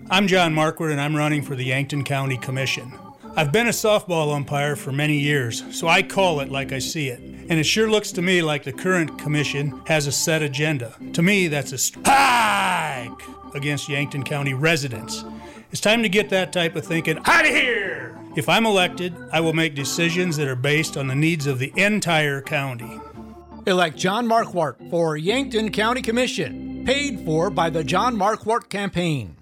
I'm John Marquardt, and I'm running for the Yankton County Commission. I've been a softball umpire for many years, so I call it like I see it. And it sure looks to me like the current commission has a set agenda. To me, that's a strike against Yankton County residents. It's time to get that type of thinking out of here! If I'm elected, I will make decisions that are based on the needs of the entire county. Elect John Marquardt for Yankton County Commission. Paid for by the John Marquardt Campaign.